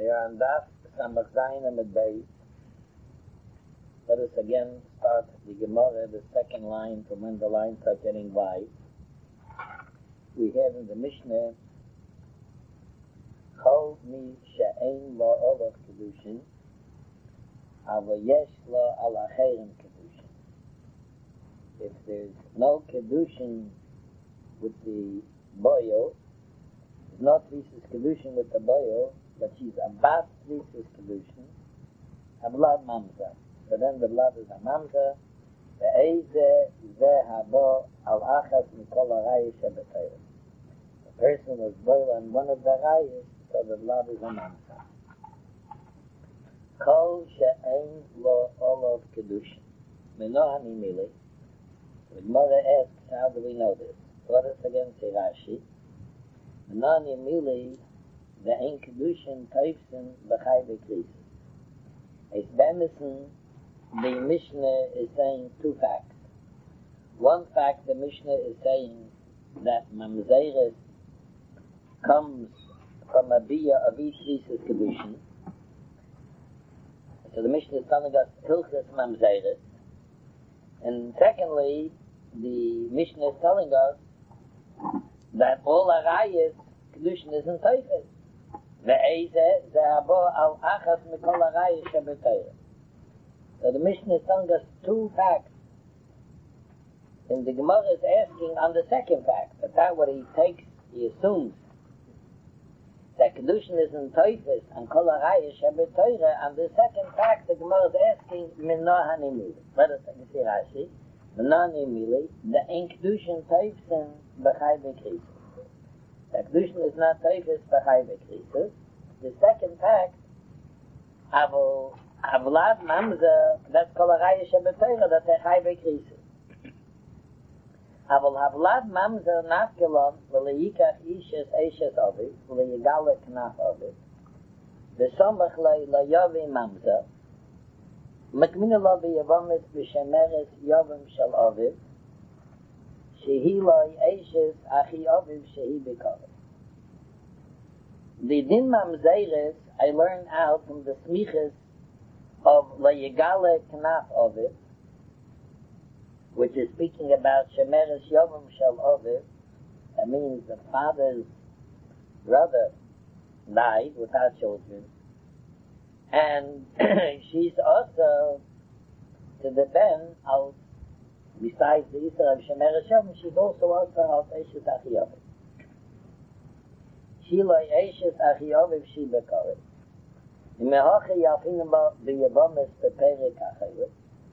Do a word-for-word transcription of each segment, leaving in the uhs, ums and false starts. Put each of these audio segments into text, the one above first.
We are on Daf Samach Zayin Amud Beis. Let us again start the Gemara, the second line from when the lines are getting wide. We have in the Mishnah, Chol mi she'ein lo olav kedushin, ava yesh lo al acherim kedushin. If there's no kedushin with the boil, there's no tvisus kedushin with the boil, but she's about tvisus kedushin, a blood mamza. So then the blood is a mamza. The eize ze habo al achas mikol harayis shebetayim. The person was boiled on one of the rayis, so the blood is a mamza. Kol she'ein lo olav kedushin. Meno hani mili. The Gemara asks, how do we know this? Let us again say Rashi. Meno hani mili, the ein kedushin teifsin b'chai v'kris. It's bemison. The Mishnah is saying two facts. One fact, the Mishnah is saying that mamzeres comes from a biyah of each tvisus kedushin. So the Mishnah is telling us hilchas mamzeres. And secondly, the Mishnah is telling us that all arayis kedushin is in teifes. Ve'ezeh ze'abo al achas mikol arayis shebetayim. So the Mishnah is telling us two facts. And the Gemara is asking on the second fact. That's not what he takes, he assumes that Kedushin is in Teifes and Kol HaRayis Shebet Torah. On the second fact, the Gemara is asking, Mino Hanimili. Let us see Rashi. Mino Hanimili, the Ein Kedushin Teifes B'chai V'krisis. The Kedushin is not Teifes B'chai V'krisis. The second fact, Avo Avlad mamza, that's kol harayis shebet Torah, that's a chai v'krisis. Avol havlad mamza nafkelon, v'leyikach ishes eshes oviv, v'leyigale knaf oviv, v'somach le'yavi mamza, makmina lo v'yavomis v'shemeres yovim shel oviv, shehi lo eshes achi oviv shehi b'koviv. The din mamzeres I learned out from the smiches of Layigale Knaf Oviv, which is speaking about Shemeres Yovim Shel Oviv. That means the father's brother died without children, and she's also to the ben out. Besides the Isra of Shemeres Yovim, she's also also out Eshes Achi Oviv. She loy Eshes Achi Oviv she bekoret. In Mehoche Yalfinim b'Yevomis b'Perek HaChayot,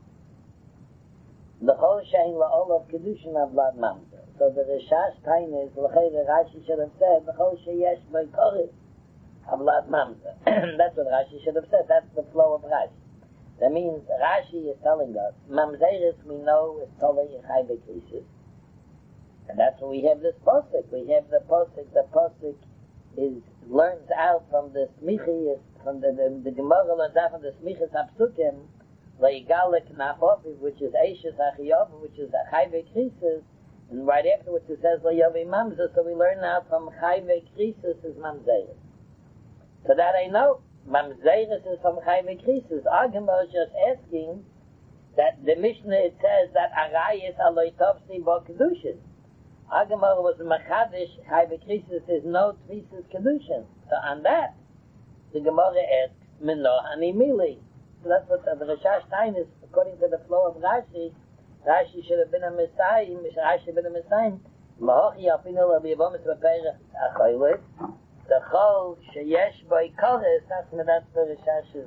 the whole shein la'olav kedushin avlad mamzer. So the Rishash Taina is l'chayre Rashi should have said the whole sheyesh b'Koret avlad mamzer. That's what Rashi should have said. That's the flow of Rashi. That means Rashi is telling us mamzeres we know is tolei chai v'krisis, and that's what we have this posuk. We have the posuk. The posuk is learns out from the smichi, from the the, the Gemara learns out from the smichas hapsukim, leigale knaf oviv, which is eishes achiyov, which is a chai v'krisis, and right afterwards it says leyavi mamzer. So we learn out from chai v'krisis is mamzeres. So that I know mamzeres is from chai v'krisis. Our Gemara is just asking that the Mishnah it says that arayis aloi tovsi bo kedushin. Our Gemara was machadish chai v'krisis is no tvisus kedushin. So on that, the Gemara asks, Mino hani mili. So that's what the Rishash Tain is, according to the flow of Rashi. Rashi should have been a Messiah, Rashi should have been a Messiah. Mahochi afinu lo b'Yevomis b'Perek HaChayot, the chol sheyesh boi kores, that's the Rishash's.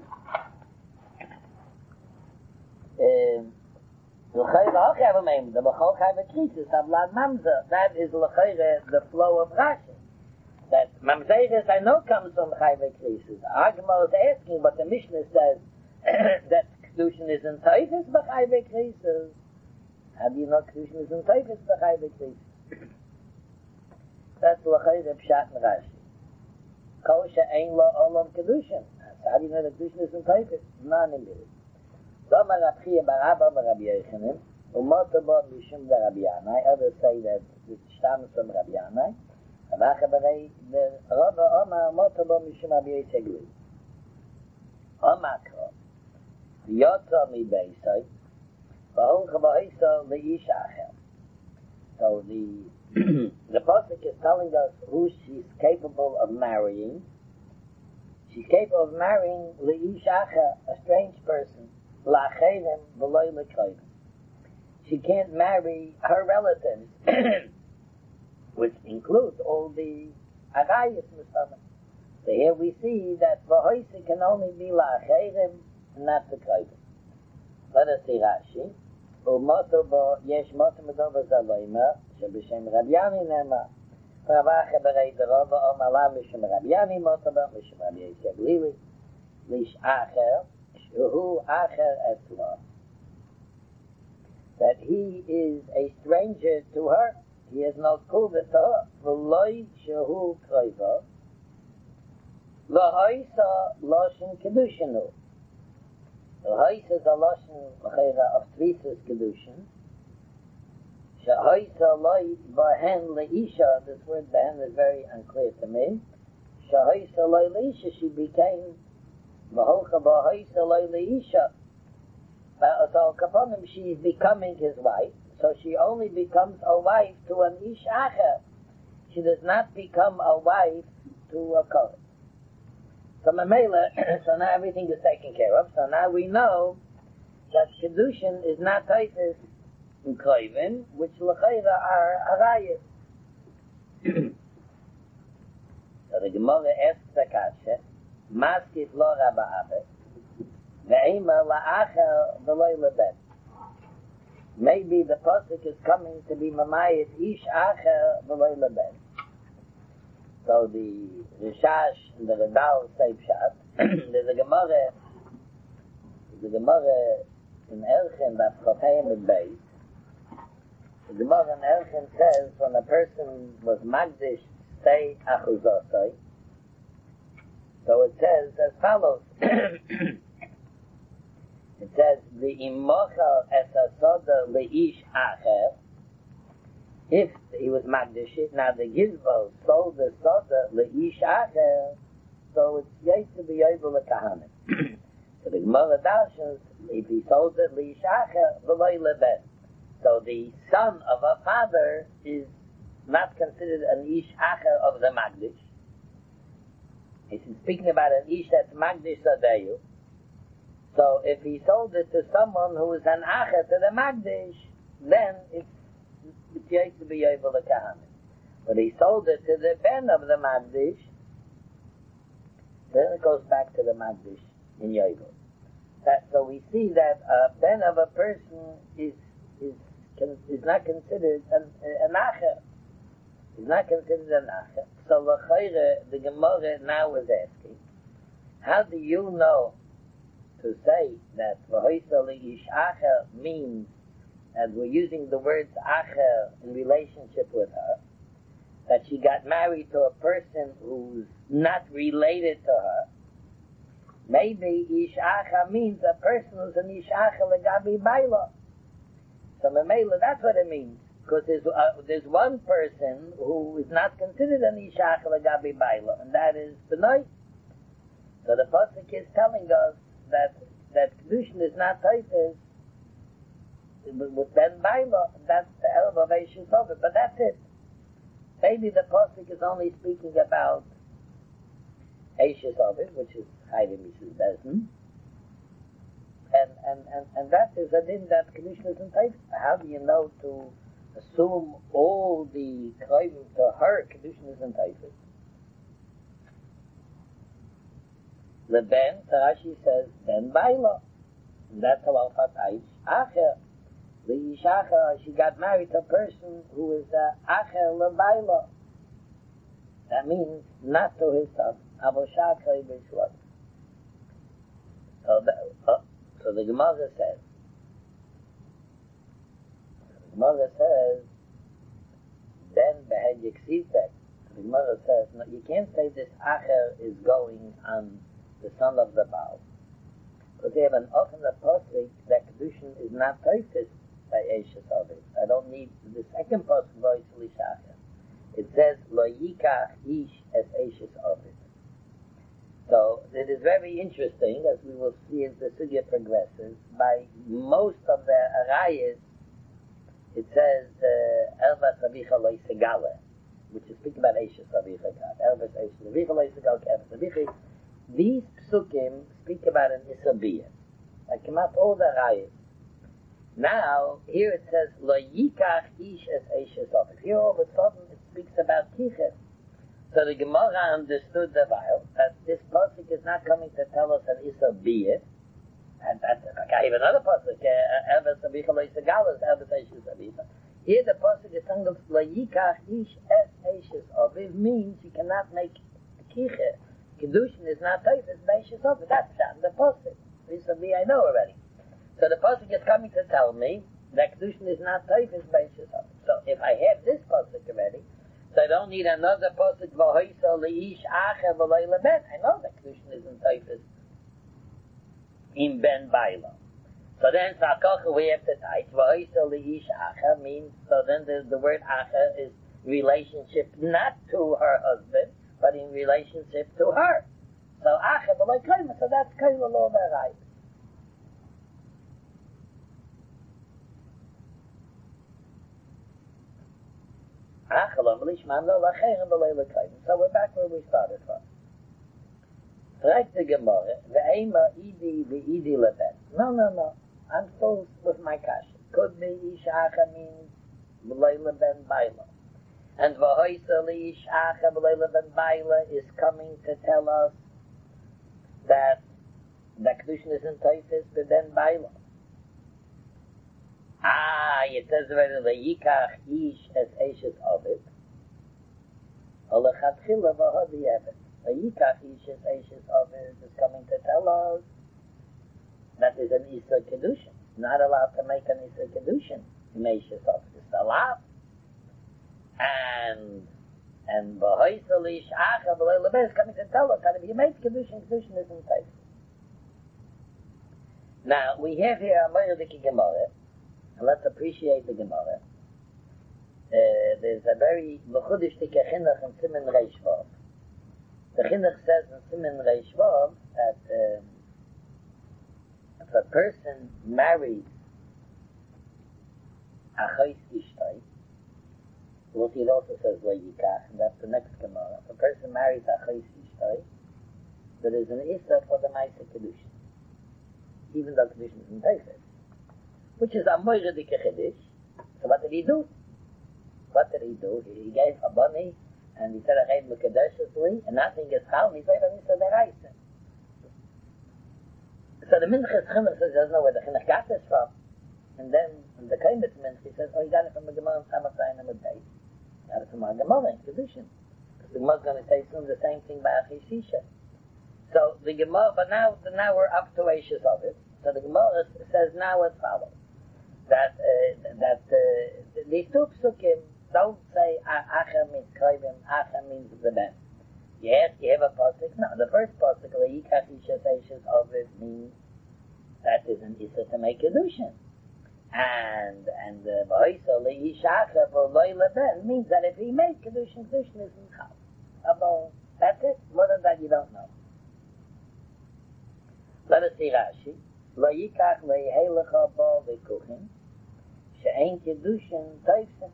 L'chayre hoche avamim, the b'chol chai v'krisis, avlad mamzer. That is l'chayre the flow of Rashi. That mamzeres I know comes from chai v'krisis. Our Gemara is asking, but the Mishnah says that kedushin is in teifes b'chai v'krisis. How do you know kedushin is in teifes b'chai v'krisis? That's l'chayre pshat and Rashi. Kol she'ein lo olav kedushin. How do you know that kedushin is in teifes? None in it. Doma Rab Chiya bar Abba bar Rabbi Yochanan, u'moto bo mishum da Rabbi Yanai. Others say that it stems from Rabbi Yanai. The Rabbi Omar moto bo mishum Rabbi Yitzchak. Amakra, Yotza mi Beisai, V'holcha v'hoisa le'ish acher. So the the pasuk is telling us who she's capable of marrying. She's capable of marrying le'ish acher, a strange person, la'acherim v'loy l'kroivim. She can't marry her relatives, which includes all the arayos musafim. So here we see that v'hoisa can only be la'acherim, not l'kroivim. Let us see Rashi. ומותו בו, יש מותו מדובר זלוימה, שבשם רביאני נאמר, פרווחה ברי דרובו, אומר לה משם רביאני מותו בו, משם רבי יוסף גלילי, ליש אחר, שהוא אחר אצלו. That he is a stranger to her, he is not called to her, ולוי שהוא קרויבו, והויסה לושן קדושנו. The Hoysa is a lashon of Tvisas Kedushin. Shehoysa loy bahen leisha. This word bahen is very unclear to me. Shehoysa loy leisha. She became v'holcha b'hoysa loy leisha. So kaponim, she is becoming his wife. So she only becomes a wife to an ish acher. She does not become a wife to a kohen. So Mamela, so now everything is taken care of. So now we know that Kedushin is not Taifis in Kroivin, which L'chayra are Arayas. So the Gemara asks the Kasha, Maskif lo Rabba Abed, Ve'ema la'acher v'loy lebet. Maybe the Pasuk is coming to be Mamayit Ish Acher v'loy lebet. So the Rishash and the Radal say Pshat. There's a Gemara, there's a Gemara in Erchen that Chofayim is based. The Gemara in Erchen says when a person was Magdish say Achuzosai, so it says as follows. It says, V'imochal es hasoda le'ish acher. If he was Magdish, now the Gizbo sold the soda le'ish acher, so it's yet to be able to kahanim. So the Gemara Darshans, if he sold it le'ish acher, v'loy lebet. So the son of a father is not considered an ish acher of the Magdish. He's speaking about an ish that's Magdish Sadeyu. So if he sold it to someone who is an acher to the Magdish, then it's it's yet to be able to kahanim. But he sold it to the ben of the Magdish, then it goes back to the Magdish in Yovel. That so we see that a ben of a person is is is not considered an, an acher. Is not considered an acher. So l'chayre, the Gemara now is asking, how do you know to say that v'hoysa le'ish acher means, and we're using the words acher in relationship with her, that she got married to a person who's not related to her? Maybe ish acher means a person who's an ish acher legabi baila. So memela, that's what it means. Because there's, uh, there's one person who is not considered an ish acher legabi baila, and that is B'nai. So the pasuk is telling us that that Kedushin is not Taifis with Ben Baila. That's the Elv of Eishes Ovid, but that's it. Maybe the pasuk is only speaking about Eishes Ovid, which is Chayvim Missus Bezdin, and and and and that is a din that Kedushin is in Taifis. How do you know to assume all the Chayvim to her Kedushin is in Taifis? The Ben, Rashi says, Ben Baila. And that's how Alphat Aish Acher. The Ishacha, she got married to a person who is uh, Acher LeBaila. That means not to his son. Avoshakre B'Shlot. So, the, uh, so the Gemara says, the Gemara says, Ben Behed Yiksivek. The Gemara says, no, you can't say this Acher is going on the son of the Baal. Because they have an often a pasuk that Kedushin is not Taifis by Eishes Ovid. I don't need the second pasuk voice Lishacha. It says Lo Yikach Ish as Eishes Ovid. So it is very interesting, as we will see as the sugya progresses. By most of the arayas, it says Elvas Avicha Lo Segala, which is speaking about Eishes Avicha God. Elvas Eishes Avicha Lo Segala, Elvas Avicha. These psukim speak about an Isabiyah. Like come out all the arayas. Now here it says Lo Yikach Ish Es Eishes Avicha. Here all of a sudden it speaks about Kiches. So the Gemara understood the while that this pasuk is not coming to tell us an Isabiyah. And that's okay, even another pasuk, Elvas Avicha Lo Segala, Elvas Eishes Avicha. Here the pasuk is saying that Lo Yikach Ish Es Eishes Avicha means you cannot make Kiches. Kedushin is not Teifes Beishes Avicha. That's not the pasuk. Isabiyah I know already. So the pasuk is coming to tell me that Kedushin is not Teifes Beishes Avicha. So if I have this pasuk already, so I don't need another pasuk v'hoisa leish acher v'loy leben. I know that Kedushin isn't Teifes in Ben Baila. So then Sakocha we have to type v'hoisa leish acher means, so then the, the word acher is relationship not to her husband, but in relationship to her. So acher v'loy koyma, so that's koyma lo b'arayt. So we're back where we started from. Right the Gemara, ve'ema idi ve'idi leben. No, no, no. I'm still with my kasha. Could be ish acha means v'lei leben baila. And v'hoisa li'ish acha v'lei leben baila is coming to tell us that the Kedushin is in Teifes b'ben baila. Ah, it says already the Yikach Ish as Eishes Ovid. Olechatchila v'hodi Evet. The Yikach Ish as Eishes Ovid is coming to tell us that is an Isa Kedushin. Not allowed to make an Isa Kedushin in Eishes Ovid. It's allowed. And and v'hoisa lish acha v'lei leben is coming to tell us that if you make Kedushin, Kedushin is in Teifes. Now, we have here a Moedik Gemara. And let's appreciate the Gemara. Uh, there's a very mechudishtike chinuch in Simen Reish Vav. The chinuch says in Simen Reish Vav that uh, if a person marries achos ishtay, we'll see it also says lo yikach, and that's the next Gemara. If a person marries achos ishtay, there is an issa for the Maisa Kedushin, even though Kedushin is in Teifes. Which is a moiredik chiddush. So what did he do? What did he do? He gave a bunny, and he said, "I gave mekadeshesly," and nothing is chal. He said, "I said the So the minchas chinuch says, he doesn't know where the chinuch got this from. And then the kaimitz minch, he says, "Oh, he got it from the Gemara in Samatzayin and the Beis. Got it from our Gemara in Kedushin." Because the Gemara is going to say soon the same thing by Achisisha. So the Gemara, but now, now we're up to Eishes of it. So the Gemara says now as follows. That uh, that uh, these two psukim don't say acha means koyim, acha means the ben. Yes, you have a pasuk. No, the first pasuk leikach ishes eishes of it means that is an issa to make kedushin, and and the v'hoisa leish acha v'loy leben means that if he made kedushin, kedushin isn't chal. About that's it. More than that, you don't know. Let us see Rashi. Lo yikach lo yehelecha bo v'kuchin she'ein kedushin teifsen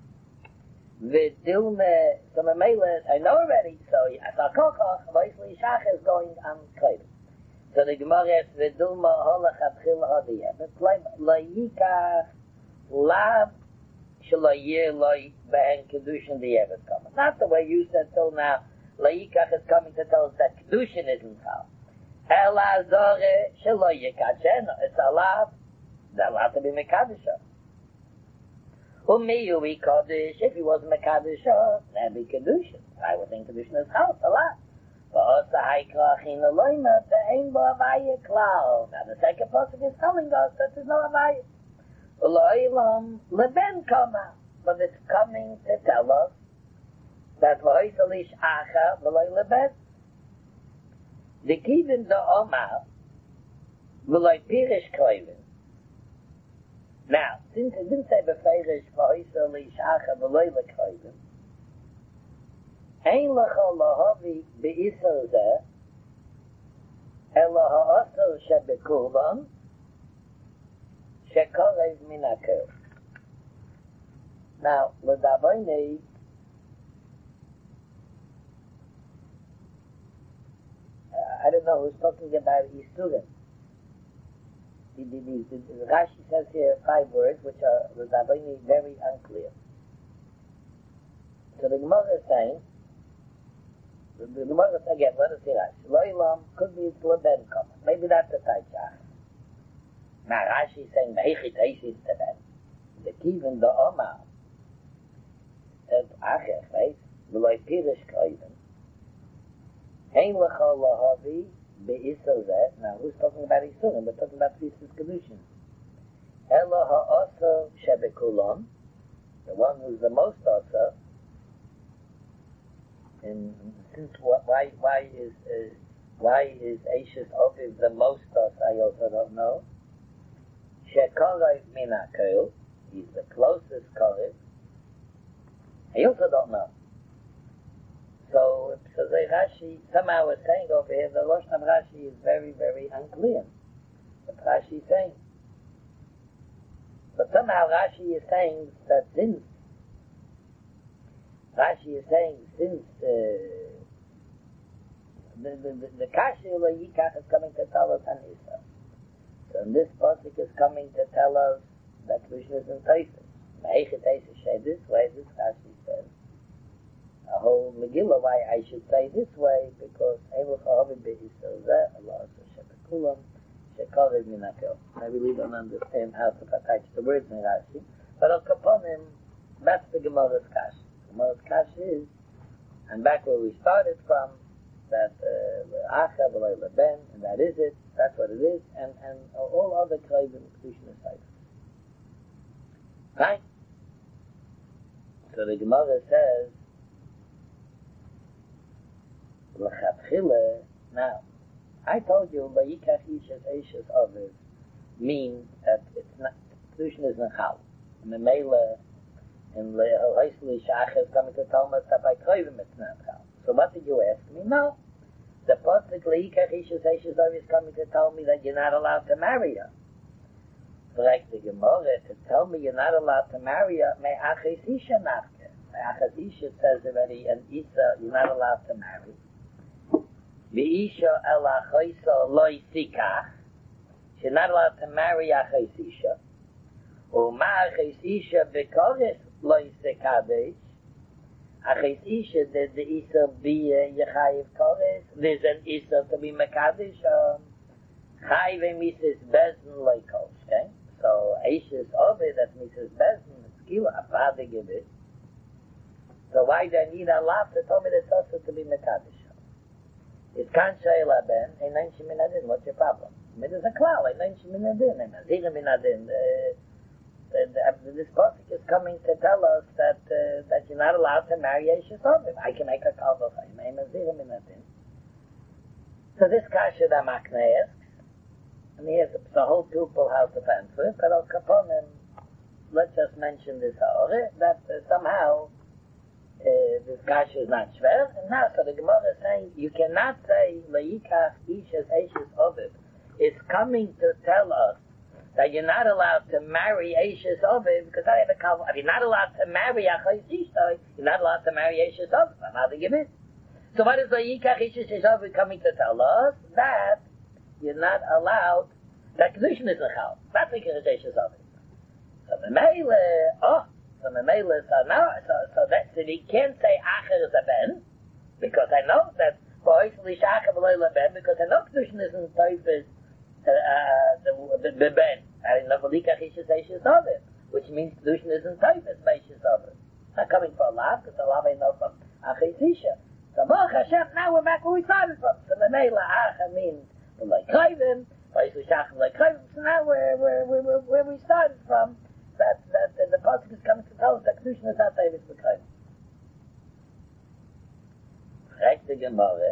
v'dilme. So memele, I know already. So asakochach v'isli shach is going on koyim. So the Gemara is v'dilme holach atchil hadiyah. It's like lo yikach lav shelo yeh lo behen kedushin diyevet coming. Not the way you said till now. Lo yikach is coming to tell us that kedushin isn't chal. Ela zore shelo yekacheno. It's allowed. It's allowed to be mekadisha. Umiyu we kaddish. If he was mekadisha, that'd be kedushin. I would think kedushin is chal. It's allowed. But also haikra china loyma te'ein bo avaya klal. Now the second pasuk is telling us that there's no avaya. Uloilam leben kama. But it's coming to tell us that v'hoisalish acha v'loy leben. The kivin the Omar v'loy pirish koivin. Now, since it didn't say befeirish v'hoisa li'ishacha v'loy l'koivin, ein lecha lahavi be'isar zeh Elo ha'asr shebekulon shekorev min hakel. Now, l'davoinei, uh, I don't know who's talking about Yisurim. The, the, the, the, Rashi says here five words which are l'davoinei very unclear. So the Gemara is saying, the, the Gemara is again, let us see Rashi. Lo'ilam could be it's l'ben common. Maybe that's the Taishach. Now Rashi is saying, Mehichit eisis to them. The Kivin the Omar. Et achech, right? V'loi pirish koiden. Hein lecha lahavi be'isel zeh. Now, who's talking about Isurim? We're talking about Tzitzis Kedushin. Ela ha'asa shebekulon. The one who's the most asa. And since what, why, why is, uh, why is Eishes Oviv the most asa? I also don't know. Shekorev min hakel. He's the closest korev. I also don't know. So, so the Rashi somehow is saying over here, the Lashon of Rashi is very, very unclear. What Rashi is saying. But somehow Rashi is saying that since, Rashi is saying since uh, the, the, the, the Kashi Ula Yikach is coming to tell us an Isa. So this pasuk is coming to tell us that Krishna is in Taifas. Meichet Eishes say this way, this Rashi says. A whole Megillah why I should say this way, because Eiluch Ha'avim Be'isel Zeh, Allah Asher Shebekulam, Shekorev Min Hakel. Maybe we don't understand how to attach the words in Rashi, but Al Kaponim, that's the Gemara's Kash. Gemara's Kash is, and back where we started from, that Acha V'loi Leben, and that is it, that's what it is, and, and all other Krivim Kedushin Asayim. Right? So the Gemara says, L'chatchile, now, I told you, Vayikach Ishes Eishes Oviv means that it's not, Kedushin is Nechal. And the Mele, in Le'hoisli Shach is coming to tell us that by Krivim it's not Nechal. So what did you ask me? No. The Pasuk Vayikach Ishes Eishes Oviv is coming to tell me that you're not allowed to marry her. Like the Gemara to tell me you're not allowed to marry her, may Aches Isha Nafke. Aches Isha says already, and Isa, you're not allowed to marry. V'Isha el Achoisa loy sikach. She's not allowed to marry Aches Isha. U'ma Aches Isha v'koris loy sikadesh. Aches Isha, did the Isa be Yechayiv Koris? There's an Isa to be Mekadesh. Chayiv um, Missus Bezin loy kosh, okay? So, Eishes Ovid, that Missus Bezin, it's Gila, a father give it. So why do I need Allah to tell me that's also to be Mekadesh? It's Kan Shayla Ben, Ein Neinshi Minadin, what's your problem? I mean, there's a klal, Ein Neinshi Minadin, Ein Nazira Minadin. This pasuk is coming to tell us that uh, that you're not allowed to marry Eishes Ovid. I can make a call of Ein Nazira Minadin. So this Kasha that Makna asks, and he has the whole people how to answer it, but Al Kaponim, let's just mention this Ha'ore, that uh, somehow uh, this Kasha is not shver, and now so the Gemara is saying, you cannot say, Le'ikach Ishes Eishes Ovid, is coming to tell us that you're not allowed to marry Eishes Ovid, because I have a call, if you're not allowed to marry Achos Ishtoi, you're not allowed to marry Eishes Ovid, I'm allowed to give it. So what is Le'ikach Ishes Ovid coming to tell us? That you're not allowed, that Kedushin is Nechal. That's the Kedushin of it. So the Mele, oh, so the Mele, so now, so, so that, so he can't say Acher is a Ben, because I know that, for Oisli Shacher V'loi Ben, because I know Kedushin is in Teufel, uh, the, the, the Ben. I know V'likach Ishes Eishes of it, which means Kedushin is in Teufel, Eishes of it. Not coming for a laugh, because a laugh I know from Acher Isha. So Baruch Hashem, now we're back where we started from. So the Mele, Acher means, like Krivim, so now where where where where we started from, that that, that the pasuk is coming to tell us that Kedushin is not Davis for Krivim. Correct the Gemara.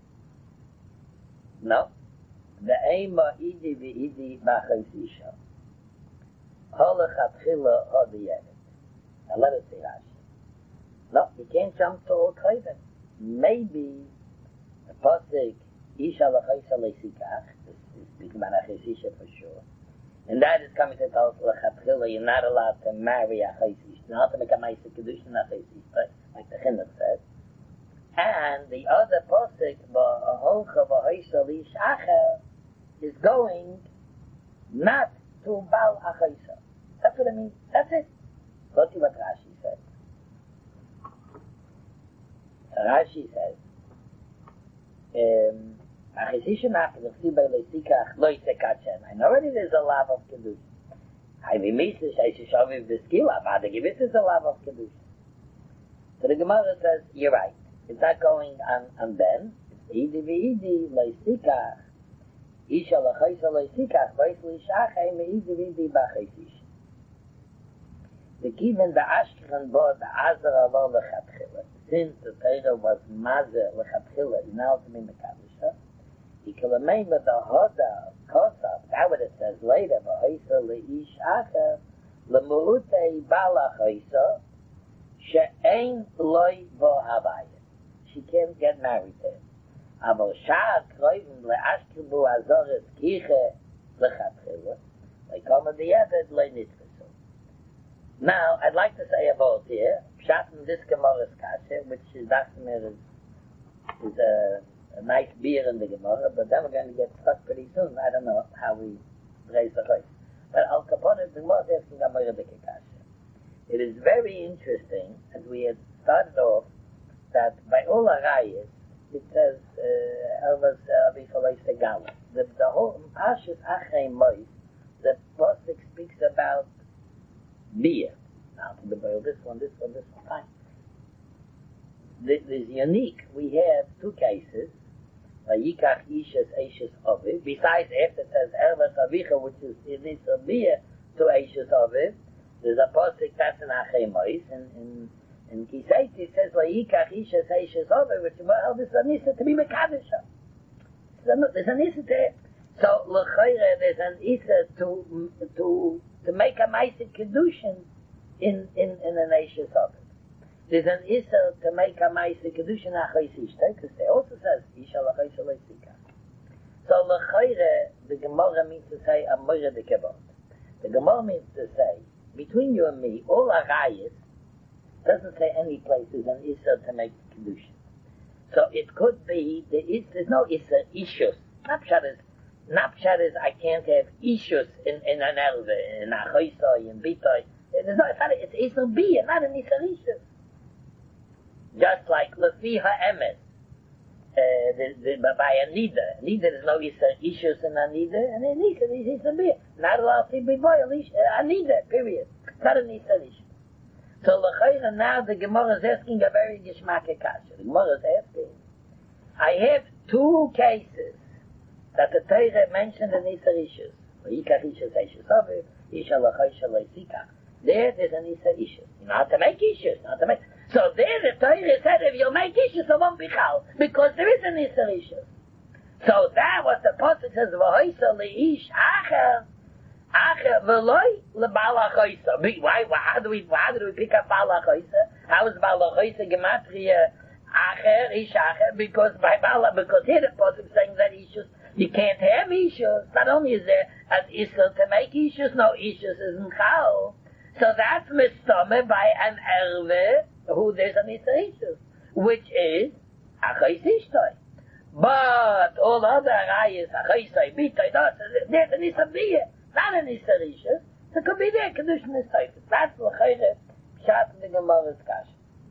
No, the Eima Idi v'Idi Machos Isha. Holachatchila Hodiyevet. Now let us see Rashi. No, you can't jump to all Krivim. Maybe the pasuk Isha L'chaisa L'sikach, this is speaking about Achesisha for sure. And that is coming to tell us, L'chatchila, you're not allowed to marry Achesisha. You're not to make a Maisa Kedushin Achesisha, like the Chinuch said. And the other posik, B'holcha V'hoisa L'ishacha, is going not to Baal Achesisha. That's what it means. That's it. Go to what Rashi said. Rashi says, um, and already there's a love of Kedusha. I mean, Misa Shaishishaviv the Skila, but the Givit is a love of Kedusha. So the Gemara says, you're right. It's not going on, on Ben. It's Idi v'Idi, Loisikach, Isha l'chaisa Loisikach, Vais l'ishachai, me'idi v'Idi b'chaisish. The Kivin, the Ashkechan bo, the Azar alo l'chatchila. Since the Torah was Mazer l'chatchila, you know to be Mekadisha, you can remember the Hoda, Kosov, that's what it says later, V'hoisa le'ish acher, l'mu'utei balachoisa, she'ein loi bo havaya. She can't get married to him. Aval sha'at kroivim le'ashkibu azoret kiche l'chatchila, like come at the Eved le'nitzkesu. Now, I'd like to say about here, Pshat in this Gemara's Kasha, which is Dachmer is, is a, a nice beer in the Gemara, but then we're going to get stuck pretty soon. I don't know how we raise the choice. But Al Kapone, the Gemara is asking Gemara the Kasha. It is very interesting, as we had started off, that by all Arayas, it says, Elvas Avichalei Segala. The whole Pashas Achrei Mois, the Pasuk speaks about beer. Now, to the boil, this one, this one, this one, fine. This is unique. We have two cases. Vayikach Ishas Eishes Oviv. Besides, after it says Ervas Avicha, which is it is a beer to Eishes Oviv, there's a posik that's in Achrei Mois, and in in Kisait it says Vayikach Ishas Eishes Oviv, which well, this is a nisa to be Mekadisha. There's an issa there. So l'chayre, there's an issa to to to make a ma'aseh kedushin in in in an eishes of it. There's an issa to make a ma'aseh kedushin achos ishta, because they also says isha l'chayis leisika. So l'chayre, the Gemara means to say a moira de kebot. The Gemara means to say between you and me, all arayis doesn't say any place is an issa to make kedushin. So it could be the is there's no issa ishus. Napshat is Napshat is I can't have ishus in, in an elve, in a choisoi, in bitoi. There's no, it's not, it's Isser Bia, not an Isser Ishus. Just like Lefi HaEmes, uh, by a Nida. Nida, there's no Isser Ishus in a Nida, and in Isser is Isser Bia. Not allowed to be boy, a Nida, period. Not an Isser Ishus. So L'chayra now the Gemara is asking a very Geshmake Kasha. The Gemara is asking, I have two cases that the Torah mentioned in Isser Ishus. V'yikach Ishus Eishes Oviv, Isha L'chayisha L'Isika. There, there's an Isser Ishus. You know how to make Ishus, not to make... So there the Torah said if you'll make Ishus, it won't be Chal, because there is an Isser Ishus. So that was the Pasuk says, V'hoisa Le'ish Acher, Acher V'loi L'Bal HaChoisa. Why, why, how do we, how do we pick up Bal HaChoisa? How is Bal HaChoisa Gematria Acher, Ish Acher? Because by Bal, because here the Pasuk saying that Ishus, you can't have Ishus. Not only is there an Isser to make Ishus, no Ishus isn't Chal. So that's mistame by an erve who there's an Isser Ishus, which is Achos Ishtoi. But all other ayahs, Achosoi, Bitoi, there's an Isser Bia, not an Isser Ishus. So it could be there, Kedushin is Teufel. That's l'chayre Pshat in the Gemara's Kasha.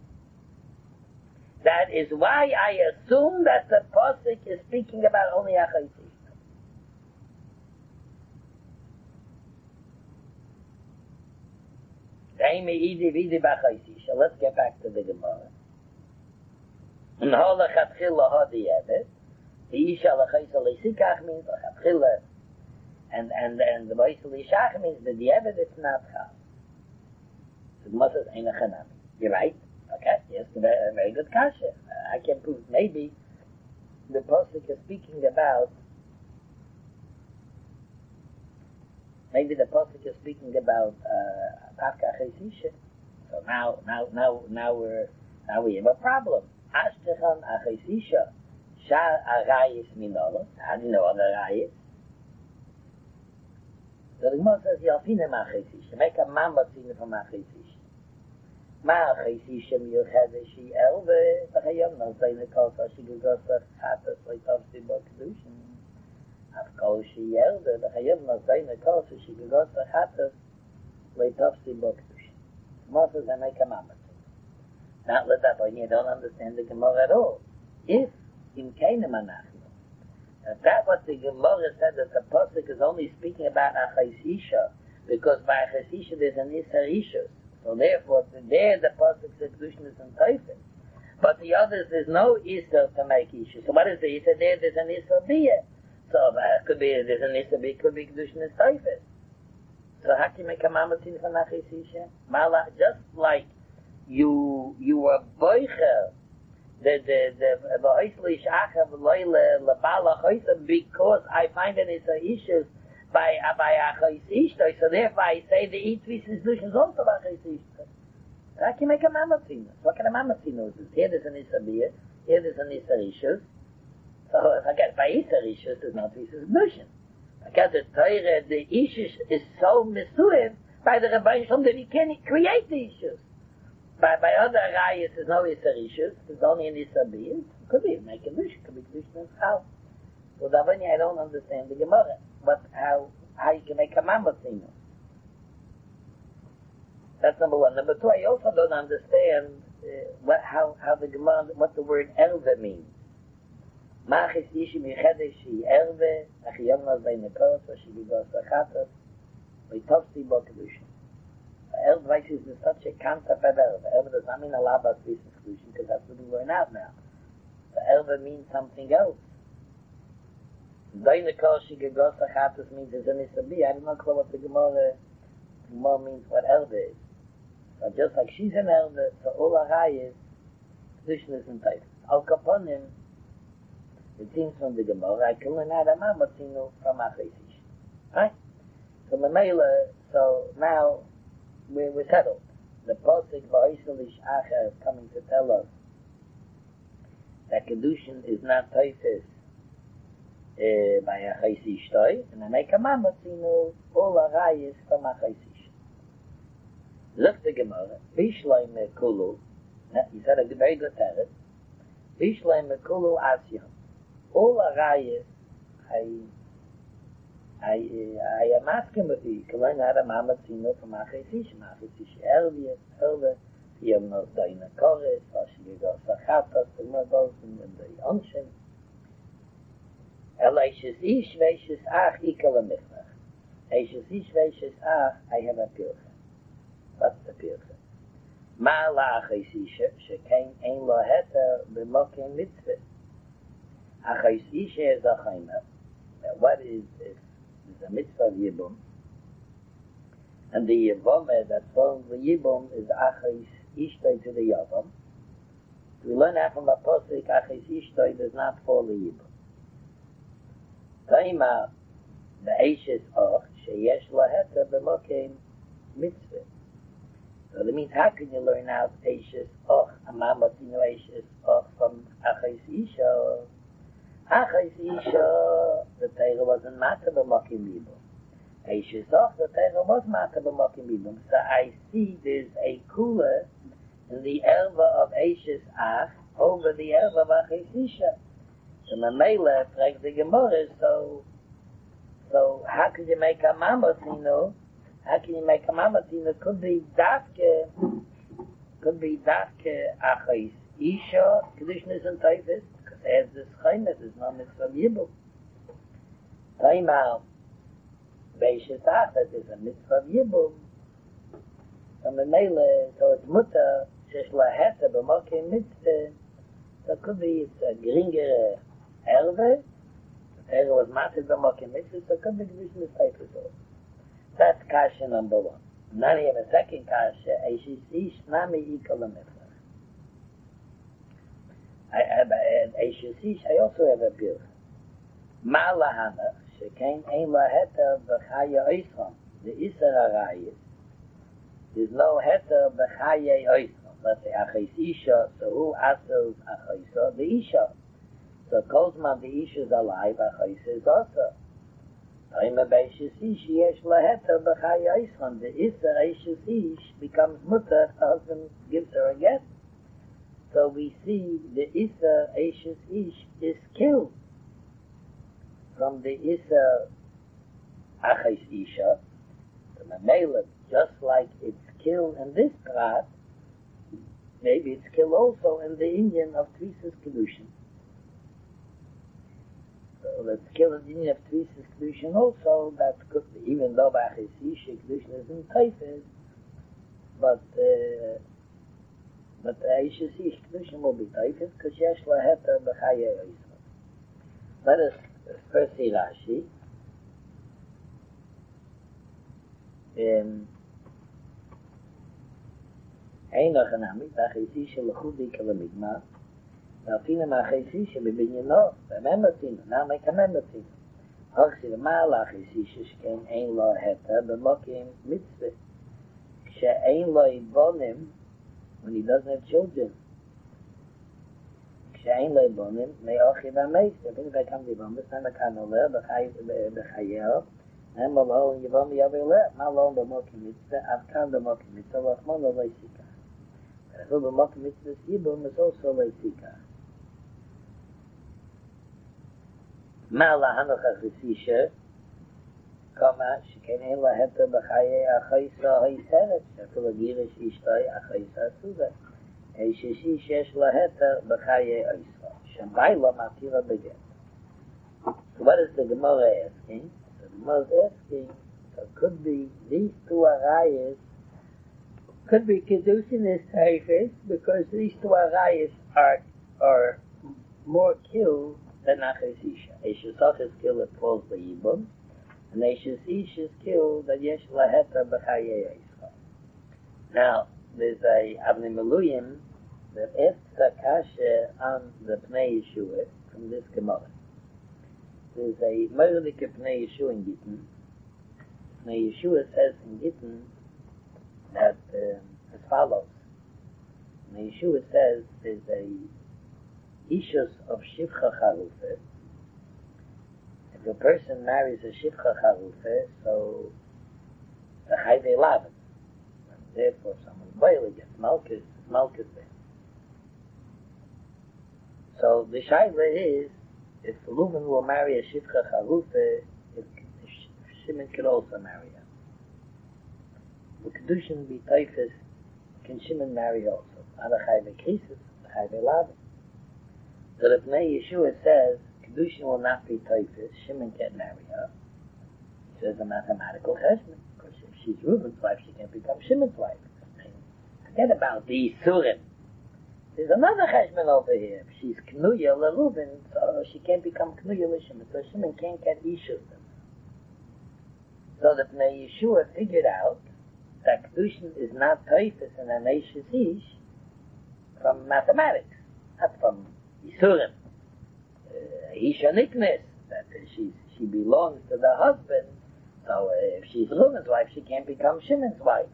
That is why I assume that the Pasuk is speaking about only Achos Ishtoi. Let's get back to the Gemara. The Isha l'chaysa l'sikach means l'chatchila, and and and the Ba'isa l'ishach means that the Eved it's not chal. The Gemara says ein achanami. You're right. Okay, yes, a very good kasha. I can prove maybe the Pasuk is speaking about. Maybe the Pasuk is speaking about Tafka Achesisha. So now, now, now, now we're now we have a problem. Ashtechan Achesisha Shar Arayis Minolos. How do you know other Arayis? So the Gemara says, Yalfine Machesisha. Make a Mamatzina from Machesisha. Machesisha Miyuchedeshi Elve. V'chayom no Zayne Kosa Shigugosach Chatas Leitovsi Bo Kedushin. Afkol Shi Elve. V'chayom no Zayne Kosa Shigugosach Chatas Leitovsi Bo Kedushin. The Gemara says, I make a Mamatzina. Not let that point, you don't understand the Gemara at all. If in Kaina Manachim, if that what the Gemara said that the Pasuk is only speaking about Achais Isha, because by Achais Isha there's an Isar Ishus. So therefore, there the Pasuk says Kedushin is in Teufel. But the others, there's no Isar to make Isha. So what is the Isar there? There's an Isar Biyah. So uh, could be, there's an Isar Biyah, could be Kedushin is Teufel. So how can you make a Mamatzin for Achais Isha? Mala, just like you, you were Boicher, the the the va'isli shachav loyle lebala chaysa, because I find that it's a issues by by achayis ishtoi, so therefore I say the eat three solutions also by achayis ishtoi. How can you make a mamatzina? What kind of mamatzina is this? Here there's an isabiyah, here there's an isar issues. So if I get by isar issues, there's no three solutions. I get the Torah, the issues is so misuiv by the Rabbi Shalom that he can't create the issues. By, by other rayas, there's no Isar issues, there's only an Isar Biyah. Could be make a Kedushin, could be Kedushin and Chal. So Davani, I don't understand the Gemara. But how, how you can make a Mamatzina? That's number one. Number two, I also don't understand uh, what, how, how the Gemara, what the word Erve means. Machis Yishi Michedeshi Erve, Achiyom Nazay Nekos, Vashibigos Achatas, Vaitovsi Bo Kedushin. Erv is such a concept of Erv. Erv does not mean a labas this exclusion, because that's what we learn out now. So Erv means something else. Doine Koshi Gegos Achatus means it's an Isabi. I don't know what the Gemara, Gemara means what Erv is. So just like she's an Erv, so all Arai is, Kedushin is in Teufel. Al Kaponim, it seems from the Gemara, I can learn out a Mamatzinu from Achais Isha. Right? So Mamela, so now, We're, we're settled. The Pasuk Va'isalish Acher is coming to tell us that Kedushin is not Teufel uh, by Achais Ishtoi, and I make a Mamatzinu all Arayis from Achais Ishtoi. Look the Gemara, Bishloim Mekulu, he said a very good teretz, Bishloim Mekulu Asyan, all Arayis, I I, I am asking with you, you can learn how to Mamatzino from Achais Isha, Achais Isha Elvia, Elva, Yom Nos Daina Kores, Vashigos Achatas, the Magos, and the Onshin. El Eishes Ish, Veishes Ach, Ikal Amichnach. Eishes Ish, Veishes Ach, I have a Pilcha. What's the Pilcha? Ma La Achais Isha, Shekein Ein Lo Heta, B'mokim Mitzvah. Achais Isha is a Chayma. What is this? Is a mitzvah of Yibum. And the Yibum that forms the Yibum is Achais Ishtoi to the Yavam. We learn that from the Pasuk, Achais Ishtoi does not fall the Yibum. Taima, the Eishes Och, Sheyesh Laheta B'mokim Mitzvah. So that means, how can you learn out Eishes Och, Amamatinu Eishes Och from Achais Isha? Achais Isha, the Torah wasn't matter b'mokim bibum. Eishes Och, the Torah was matter b'mokim bibum. So I see there's a cooler in the erva of Eishes Ach over the erva of Achais Isha. So Mamela fragt the Gemara, so, so how could you make a Mamatzino? How can you make a Mamatzino? Could be Dafke, could be Dafke Achais Isha, Kedushin is in Teufel. As this chaymet is no mitzvah yibum. Taimah, Beishes Achet is a mitzvah yibum. So Memele, so it's mutter, shesh laheta b'mokim mitzvah. So it could be it's a geringer erve. The Torah was mated b'mokim mitzvah, so it could be Kedushin is Teufel. That's kasha number one. Now you have a second kasha, Eishes Ish Nami Ikal Amitzvah. I have a Eishes Ish, I also have a bill. Ma lahana, shekain ein laheta b'chaya oisram. The Isar Arayis. There's no heta b'chaya oisram. Let's say Achais Isha, so who asels Achaisa? The Isha. So Kozman the Ish is alive, Achais is also. Taima Beishes Ish, Yesh Laheta B'chai Eisron. The Issa Eishes Ish becomes Mutter, her husband gives her a get. So we see the Issa Eishes Ish is killed from the Issa Achais Isha. The Mamela, just like it's killed in this prat, maybe it's killed also in the Indian of Tvisas Kedushin. So let's kill the Indian of Tvisas Kedushin also. That could be, even though Achais Isha Kedushin is in Taifas, but uh, but Eishes Ish Kedushin will be Taifas because Yesh Laheta B'chaya Yisrael. Let us first see Rashi. Um, Einoch Anami, Achais Isha L'chudi Kalamigma. Now, Tina Achais Isha B'binyano, B'mematina, now make a mematina. Hoxi the Mal Achais Isha Shkein Ein Lo Heta B'mokim Mitzvah. Kshe Ein Lo Yibonim, when he doesn't have children. Kshe Ein Lo Yibonim, Me'ochi V'ameis, if anybody comes to Yibonim, Sama Kanoleh, B'chayel, and Malo Yivom Yavileh, Malo B'mokim Mitzvah, Avkan B'mokim Mitzvah, Lachmono Leisika. And so B'mokim Mitzvah Yibum is also Leisika. Ma'ala Hanoch Achis Kama Sheken Ein Laheta B'chaye Achaisa Ha'iseret Shefil Agirish Ishtoi Achaisa Suda Eishes Ishesh Laheta B'chaye Aisa Shambayla Matira Beget. So what is the Gemara asking? So the Gemara is asking, so it could be these two arayas, could be Kedushin is Taifis, because these two arayas are, are more killed than Achais Isha. Eishes Achis killed at falls the Yibum, and Eishes Isha is killed at Yesh Laheta B'chaye Yisrael. Now, there's a Avnei Meluyim that asks a kasha on the Pnei Yeshua from this Gemara. There's a Merlik Pnei Yeshua in Gittin. Pnei Yeshua says in Gittin that uh, as follows. Pnei Yeshua says there's a Ishus of Shivcha Charufe. If a person marries a Shivcha Charufe, so the Chayve Lavan. And therefore someone's boiling gets Malkus, Malkus there. So the Shaila is, if Reuben will marry a Shivcha Charufe, if Shimon could also marry her. The Kedushin be Taifas, can Shimon marry also? Other Chayve Krisis, the Chayve Lavan. So the Pnei Yeshua says, Kedushin will not be Taifas, Shimon can't marry her. He says a mathematical cheshbon, because if she's Reuben's wife, she can't become Shimon's wife. Forget about these Surim. There's another cheshbon over here. If she's Knuya le Reuben, so she can't become Knuya le Shimon, so Shimon can't get Ishus. So the Pnei Yeshua figured out that Kedushin is not Taifas and an Eishes Ish from mathematics, not from Yisurim. Isha Niknes, that she she belongs to the husband, so uh, if she's Reuben's wife, she can't become Shimon's wife.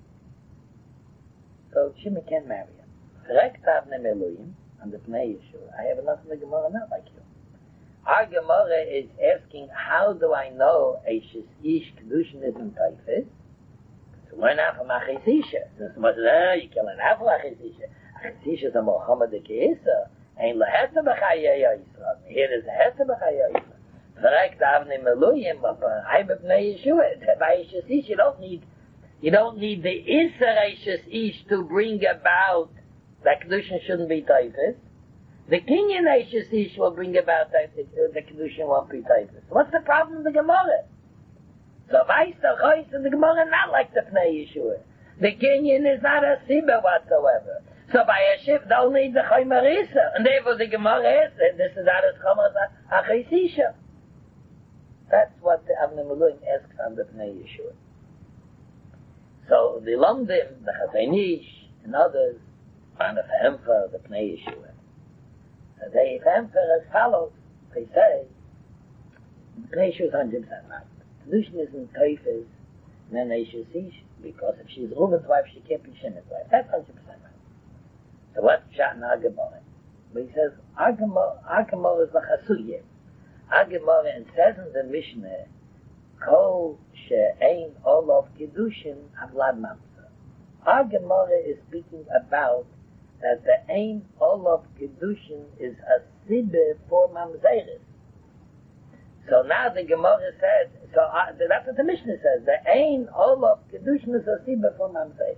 So Shimon can't marry her. Correct Avnei Meluyim on the Pnei Yeshua. I have enough in the Gemara not like you. Our Gemara is asking, how do I know Eishes Ish Kedushin isn't Taifas? So learn out from Achais Isha. Since somebody says, oh, you can't learn out from Achais Isha. Achais Isha is a Muhammad Keisa. Ein Laheta B'chaye Yisrael. Here is Laheta B'chaye Yisrael. Correct Avnei Meluyim, but I have Pnei Yeshua. By Eishes Ish, you don't need, you don't need the Isser Eishes Ish to bring about that Kedushin shouldn't be Taifas. The Kinyan Eishes Ish will bring about that the Kedushin won't be Taifas. What's the problem with the Gemara? So Vais the Chois and the Gemara not like the Pnei Yeshua. The Kinyan is not a Sibah whatsoever. So by a shift, they'll need the Chaymer Issa. And therefore the Gemara is, and this is how it's Chomar Achais Isha. That's what the Avnei Meluyim asks on the Pnei Yeshua. So the Lomdim, the Chazon Ish, and others, on the Femfer, the Pnei Yeshua. So they Femfer as follows. They say, the Pnei Yeshua is one hundred percent right. Kedushin isn't Taifas, and then Eishes Ish, because if she's Reuben's wife, she can't be Shimon's wife. That's one hundred percent right. So what's Pshat in our Gemara? But he says, our Gemara is the Chasuye. Our Gemara, and says in the Mishnah, Kol she'ein olav kedushin avlad mamzer. Our Gemara is speaking about that the ein olav kedushin is a sibbe for mamzeres. So now the Gemara said, so uh, that's what the Mishnah says, the ein olav kedushin is a sibbe for mamzeres.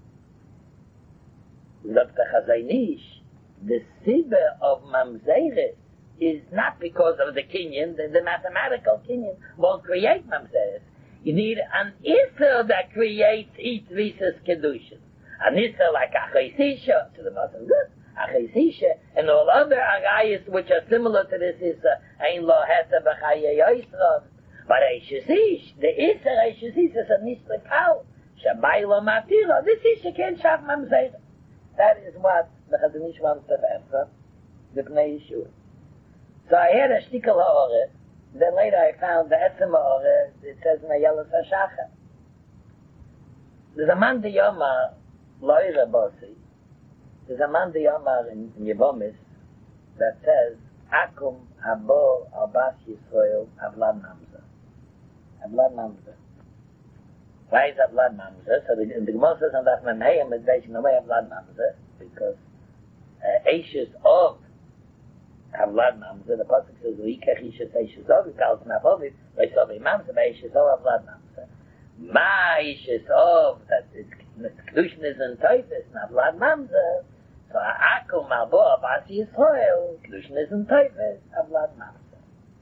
Doctor Chazaynish, the sibbe of mamzeres is not because of the kinyan, the, the mathematical kinyan won't create mamzeres. You need an Isser that creates each visas kedushin. An Isser like Achaisisha, to the Muslim good, Achaisisha, and all other Arayas which are similar to this Isser, Ein Lo Heta B'Chaye Yisrael. But Eishesish, the Isser Eishesish is a Nisra Kal, Shabai Lo Matira, this Isser can't shaf mamzeres. That is what the Chazanish wants to answer, the Pnei Yeshua. So I had a shtickle ha'ore, then later I found the etzem ha'ore, it says in the Yelas HaShacha. There's a man de Yomar, Loire Bossi, there's a man de Yomar in, in Yevomis, that says, Akum habo albas Yisrael avlad mamzer. Avlad mamzer. Why is avlad mamzer? So the, the Gemara says on that Memheim is based on the way avlad mamzer, because uh, Eishes of Avlad mamzer, the pasuk says, "V'ikach ishes eishes of," it calls navoviv, v'yisovei mamzer, v'eishes of avlad mamzer. Ma ishes of, that it's kedushin is in toifes, and avlad mamzer. So akum albo abas Yisrael, kedushin is in toifes, avlad mamzer.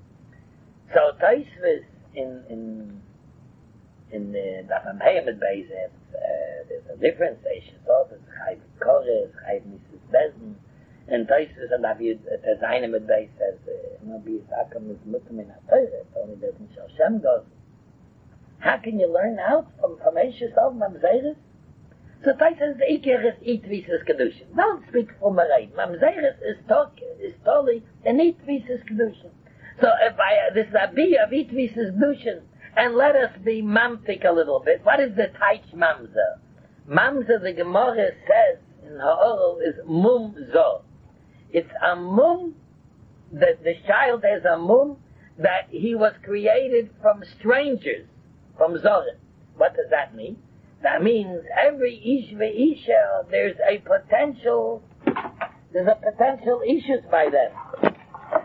So toifes in in in the Dafam Hayamid Beis, there's a difference. Eishes of is chayv kores, chayv mises bezin. And Taisus and David Tezainem at Beis says, no be Akam is mutum in HaTorah, it's only that Mishal Shem goes. How can you learn out from from Eishes of Mamzeres? So Taisus the Iker is eat visas kedushin. Don't speak from a right. Mamzeres is talk is totally an eat visas kedushin. So if I uh, this is a bee of eat visas kedushin, and let us be mamtik a little bit. What is the Taich Mamzer? Mamzer, the Gemara says in Ha'orel, is mum zo. It's a mum, that the child has a mum, that he was created from strangers, from Zorim. What does that mean? That means every ish ve'isha, there's a potential, there's a potential issues by them.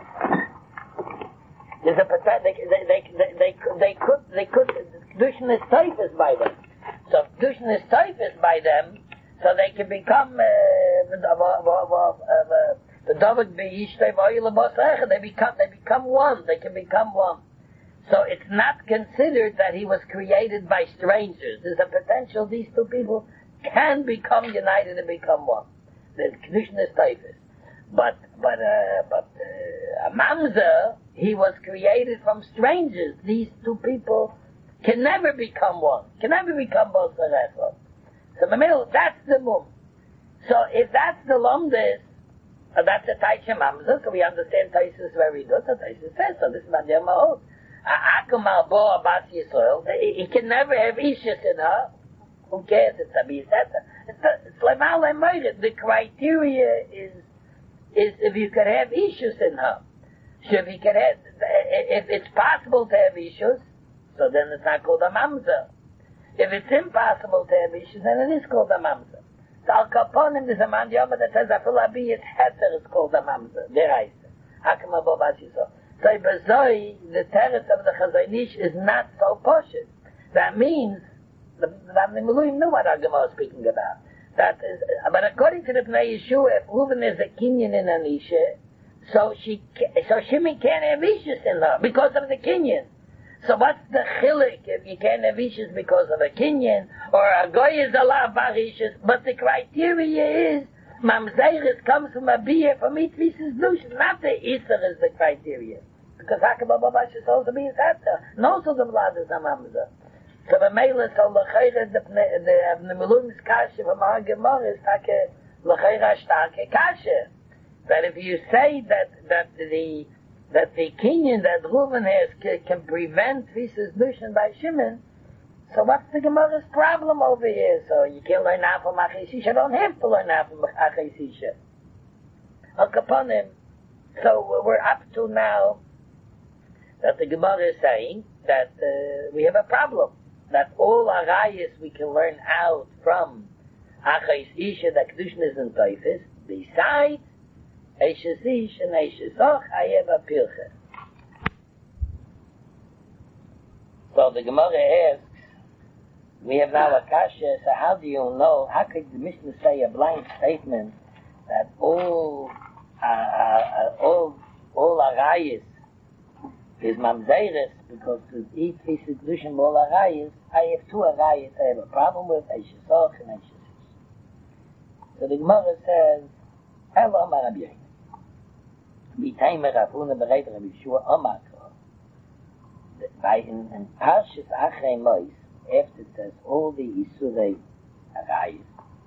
There's a potential, they, they, they, they, they could, they could, Kedushin is typhus by them. So if Kedushin is typhus by them, so they can become, uh, the David Be'ishtei V'oyle B'osrecha, they become, they become one, they can become one. So it's not considered that he was created by strangers. There's a potential these two people can become united and become one. The Kedushin is typhus. But, but, uh, but, uh, a Mamzer, he was created from strangers. These two people can never become one, can never become B'osrecha. So the middle, that's the mum. So if that's the lumdis, uh, that's a Taisha Mamzer, so we understand Taisha is very good, so Taisha says, so this is Madhyam Mahot. Akum Albo Abbas Yisrael, he can never have Ishus in her. Who cares? It's a Biseta. It's like Malay Moirid. The criteria is, is if you could have Ishus in her. So if you could have, if it's possible to have Ishus, so then it's not called a Mamzer. If it's impossible to have issues, then it is called a mamzer. So Al Kaponim, there's a man Yoma that says, Afil Abi is Heter, it's called a mamzer. There I say. Hakim Abo Basiso. So Ibazoi, the teretz of the Chazaynish is not so poshut. That means, the Ramni Meluim knew what our Gemara is speaking about. That is, but according to the Pnei Yeshua, if Reuven is a Kinyan in Anisha, so she, so Shimi can't have issues in her, because of the Kinyan. So what's the chilik if you can't have issues because of a kinyan, or a goy is allowed barishas, but the criteria is, mamzeres comes from a beer from mitvisis dush, not the iser is the criteria. Because Hakabah Babash is also being Hatter, and also the vlad is a mamzer. So the mailer, so l'chayre, the, the, the Melun's kasha from our Gemara is take l'chayre ashtake kasha. That if you say that, that the, that the kinyan that Reuven has can, can prevent visas dushan by Shimon, so what's the Gemara's problem over here? So you can learn out from Achisisha, don't have to learn out from Achisisha. Akaponim. So we're up to now that the Gemara is saying that uh, we have a problem. That all arayis we can learn out from Achais Isha, that Kedushin is in Taifis, besides Eishes Ish and Eishes Och, I have a Pilche. So the Gemara asks, we have now a kasha, so how do you know, how could the Mishnah say a blind statement that all, uh, uh, all, all arayis is mamzeres, because to eat this Kedushin all arayis, I have two arayis I have a problem with, Eishes Och and Eishes Ish. So the Gemara says, Hello, Amar Rabbi Yochanan. B'taimer Rafuna Bereit Rabbi Yeshua Amar Kro. By in, in Parshas Achrei Mois, after it says all the Isurei Arayis,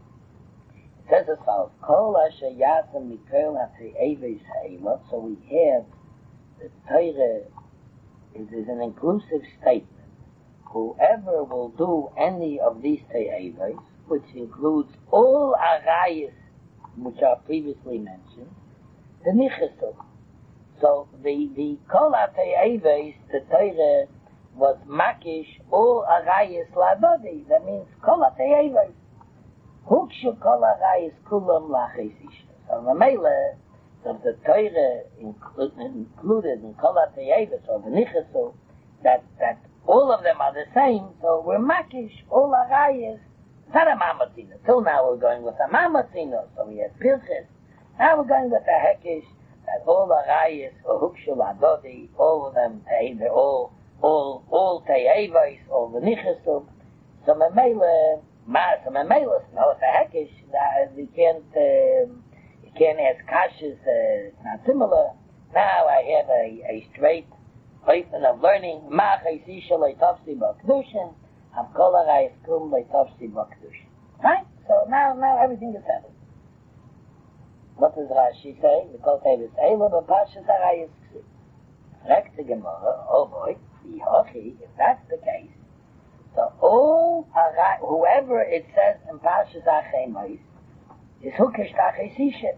it says as follows, Kol Asher Yasem Mikol HaTe'eves Ha'elot, so we have the Torah is, is an inclusive statement. Whoever will do any of these Te'eves, which includes all Arayis which are previously mentioned, the Nichesuk. So the the Kol HaTe'eves, the Torah was makish all arayis ladodi. That means Kol HaTe'eves. Hukshu Kol arayis kulam lachis isha. So the Mele, so the Torah inclu- included in Kol HaTe'eves or the Nichesuk, that that all of them are the same. So we're makish all arayis. It's not a mamatzina. Till now we're going with a mamatzina. So we have pilches. Now we're going with a hekish. That all the rayas or hukshu ladodi, all of them, they're all, all, all te'evos, all the nichesuk. So memela, so memela, no, it's a hekish. That you can't, um, you can't ask kashas. Uh, it's not similar. Now I have a, a straight open of learning. Ma chaysisha leitavsi b'kedushin. Am kol arayis kum leitavsi b'kedushin. Right? So now, now everything is settled. What does Rashi say? The Kol Tevis Eila b'Parshas Arayis Ksib. Fragt the Gemara, oh boy, Yihochi, if that's the case, so all Aray, whoever it says in Parshas Achrei Mois is Hukesh Tachis Isha.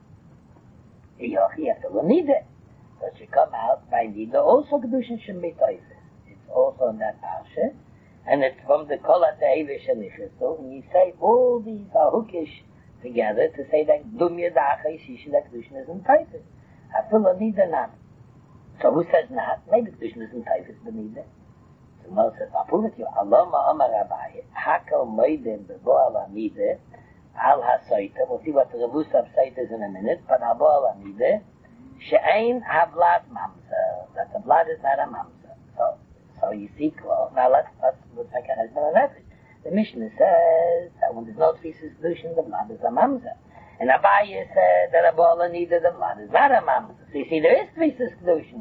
Yihochi, after L'Nida. So it should come out by Nida. Also Kedushin should be Teufis. It's also in that Parsha. And it's from the Kol HaTe'eves and Nichesuk. And you say all these are Hukesh together to say that Dumya Dachai Shisha that Kedushin is in Taifis. Afila Nida not. So who says not? Maybe Kedushin is in Taifis but Nida. So Moses says, I'll prove it to you. Aloma Amar Abaye, Hakal Moedim Bebo Ala Nida, Al HaSoita. We'll see what the Revusav Soita is in a minute, but Abo Ala Nida, She'ein Havlat Mamza. That the blood is not a Mamza. So, so you see, well, now let's, let's, let's take a husband and message. The Mishnah says that when there's no Tfisis Kedushin, the blood is a mamza. And Abaye said that a bola needed the blood is not a mamza. So you see, there is Tfisis Kedushin.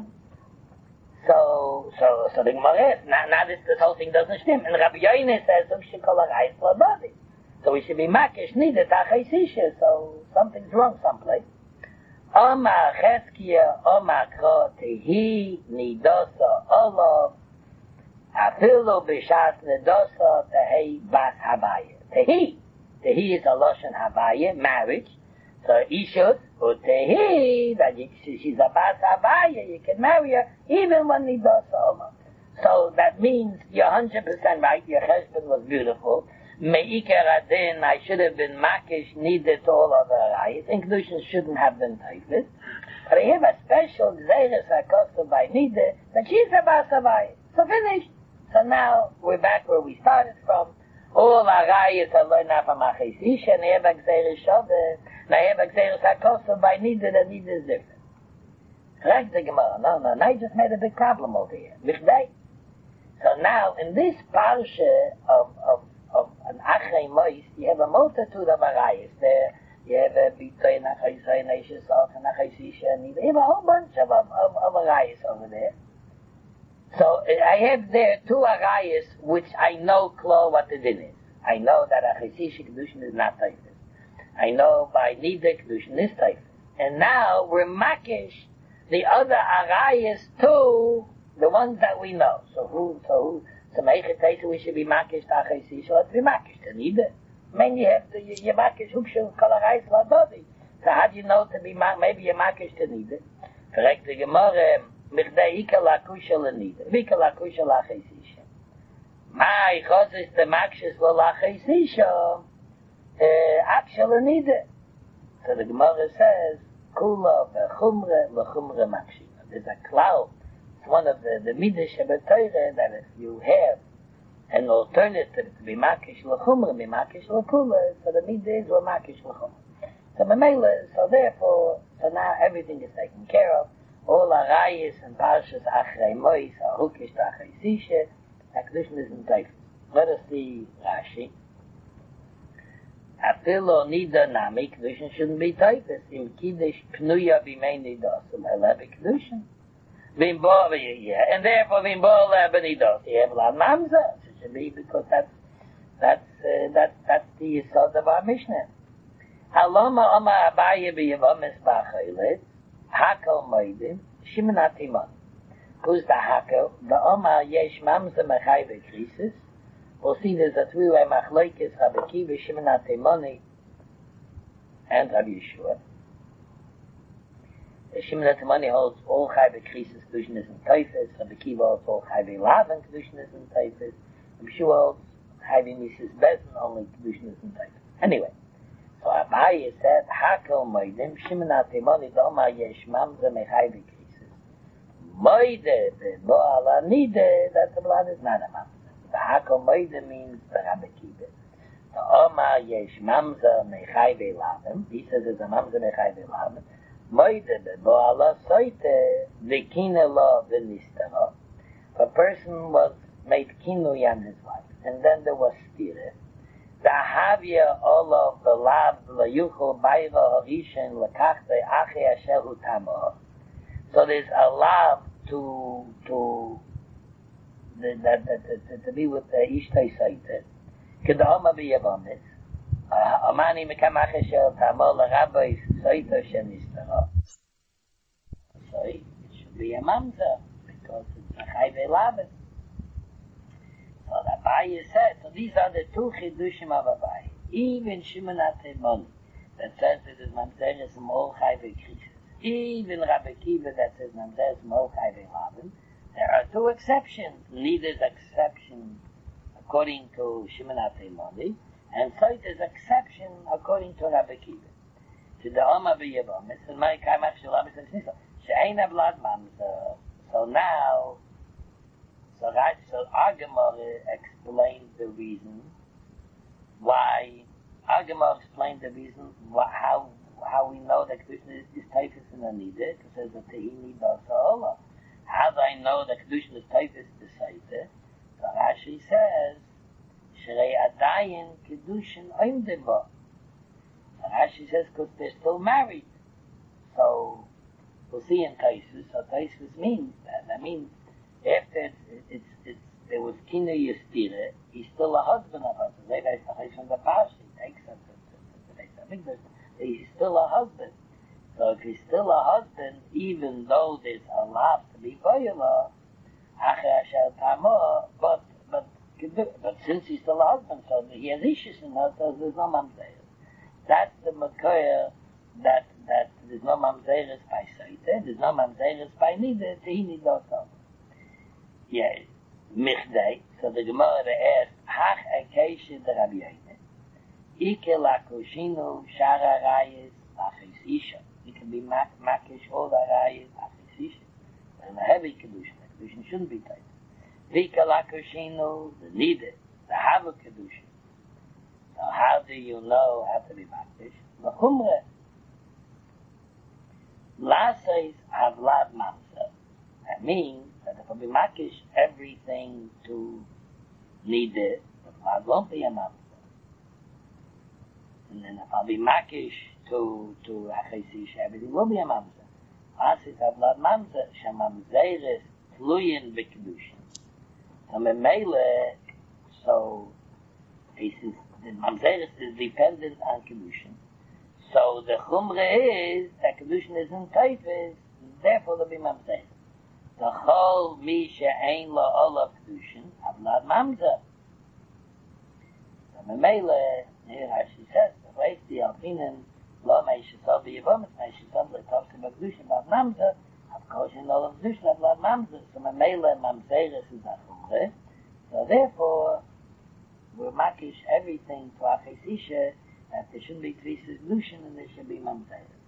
So, so, so the Gemara is, now, now this, this whole thing doesn't stem. And Rabbi Yochanan says, so we should be makish needed Tachis Isha. So something's wrong someplace. Omar Cheskia, Omar Kro, Tehi, Nidosa, Olav, Afilu b'shas nedosa tehei bas havaya. Tehi, tehi is a lashon havaya, marriage. So ishut or tehi, that you, she's a bas havaya, you can marry her even when nedosa olam. So that means you're hundred percent right. Your husband was beautiful. Meikar adin, I should have been makish, needed all of her eyes. Inclusion shouldn't have been taifis. But I have a special gzeres hakosu by nida that she's a bas havaya. So finished. So now we're back where we started from. All our rayas are learned out from Achais Isha, and I have a gzeres shaveh, and I have a gzeres hakosu by nida, that nida is different. Correct the Gemara. No, no, I just made a big problem over here. Vichdei. So now in this parsha of of of an Achrei Mois, you have a multitude of arayas there. You have a bitoy Achais and Eishes Och and Achais Isha, and you have a whole bunch of of of, of arayas over there. So I have there two arayas which I know clear what the din is. I know that Achais Isha Kedushin is not taifis. I know by Nida Kedushin is taifis. And now we're makish the other arayas too, the ones that we know. So who, so who, so Meichet we should be makish to Achais Isha, let's be makish to Nida. I mean, you have to, you, you makish Hukshu Kol arayas Ladodi. So how do you know to be, maybe you're makish to need it? Correct the Gemara, Michdei Ika Lakusha Lenida. Vika Lakusha Lachesisha. My cause is the Makshis Lachesisha. Aksha Lenida. So the Gemara says, Kula Vechumre Lechumre Makshina. There's a cloud. It's one of the, the Midrash Shabbatayre that if you have an alternative to be Makish Lechumre, be Makish Lekula, so the Midrash were Makish Lechumre. So Mamela, so therefore, so now everything is taken care of. All Arayis and Parshas Achrei Mois, Ahukish Achrei Sisha, Akdushin is in Taifus. Let us see Rashi. Afilo Nida Nami, Kedushin shouldn't be Taifus. Im Kiddush Pnuya Bimei Nidosim, Elebe Kedushin. Vimbo, yeah, and therefore Vimbo Elebe Nidos. You have La Mamza, so it should be because that's, that's, uh, that's, that's the Yisod of our Mishnah. Haloma Oma Abaye B'Yevamis B'Acholet, Hakel Moedim, Shimonat Imon. Who's the Hakel? The Oma Yesh Mamza Mechai V'Krisis. We'll see there's a three-way Machloikis, Rabbi Kiva, Shimonat Imoni, and Rabbi Yeshua. Shimonat Imoni holds all Chai V'Krisis, Kedushin is in Taifus. Rabbi Kiva holds all Chai V'Lavan, Kedushin is in Taifus. Rabbi Yeshua holds Chai V'Mises Bezin, only Kedushin is in Taifus. Anyway. So Abaye said, Hakel Moedim, Shimonat Imoni, Doma Yesh Mamza Mechai V'Krisis. Moede, Bo Ala Nide, that the blood is not a Mamza. The Hakel Moedim means the Rabbi Kiva. The Oma Yesh Mamza Mechai V'Lavim, he says it's a Mamza Mechai V'Lavim. Moede, Bo Ala Soite, V'Kine Lo V'Nistara. A person was made Kinui on his wife, and then there was Stira. The Havia Olav Belav Layuchel Bayra Horishan Lakachte Ache Asher Utamo. So there's a love to to the, the, the, the, to be with the Ishtay Saita. Kedama B'Yavamis. Amani Mekam Ache Asher Utamo LaRabbi Saita Shenistara. So it should be a Mamza because it's a Chayve Lavin. So the Abaye said, so these are the two Chidushim of Abaye. Even Shimonat Imoni, that says it is Mamzeres Mol Chai V'Krisis. Even Rabbi Kiva that says Mamzeres Mol Chai V'Lavin. There are two exceptions. Neither's exception according to Shimonat Imoni, and Soita's exception according to Rabbi Kiva. To the Oma B'Yevamis, and my Kaimach Shalabis and Snisla, She'ein Ablad Mamzer. So now, So, right, so Agamara explained the reason why, Agamara explained the reason why, how how we know that Kedushin is, is Taifus and Anida, because it says that Tehini Dasa Ola. How do I know that Kedushin is Taifus the Saita? So Rashi says, Shrei Adayin Kedushin Oimdeba. So Rashi says, because they're still married. So, we'll see in Taisus, so Taisus means that, that means after it's, it's, it's, there was Kinu Yestira, he's still a husband of her. So they say from the Pash, he takes her to the Beis he's still a husband. So if he's still a husband, even though there's a lot to be Voyala, but, but, but since he's still a husband, so he has issues in her, so there's no Mamzeres. That's the Makoya that, that there's no Mamzeres by Saita, there's no Mamzeres by Nida, Tehini Dosam. Yeah, Michdei. So the Gemara asked, Hach Ekeshe de Rabbi Yoine. Ike lakushinu shara rayis achis isha. It can be makish all the rayis achis isha. And a heavy kedushin. The kedushin shouldn't be tight. Vika lakushinu, the needed, the havu kedushin. So how do you know how to be makish? L'chumre. Lasais havlad mamsa. That means that if I be makish everything to need it, the vlad won't be a mamsa. And then if I'll be makish to to achesisha, everything will be a mamza. Asis havlad mamza shamamzeres tluyin b'kedushin. So memele, so he says the mamzeres is dependent on kedushin. So the chumre is that kedushin is in taifes, therefore there'll be mamzeres. The whole misha ein lo olav kedushin havlad mamza. So memele, here as she says, the place the alpinen Lo meish so be yom, meish so le tafs in Kedusha Bad Mamzer, of course in all of Kedusha Bad Mamzer, so my mele mamzeres is a chumre. So therefore, we're makish everything to Achis Isha, that there shouldn't be three solution and there should be mamzeres.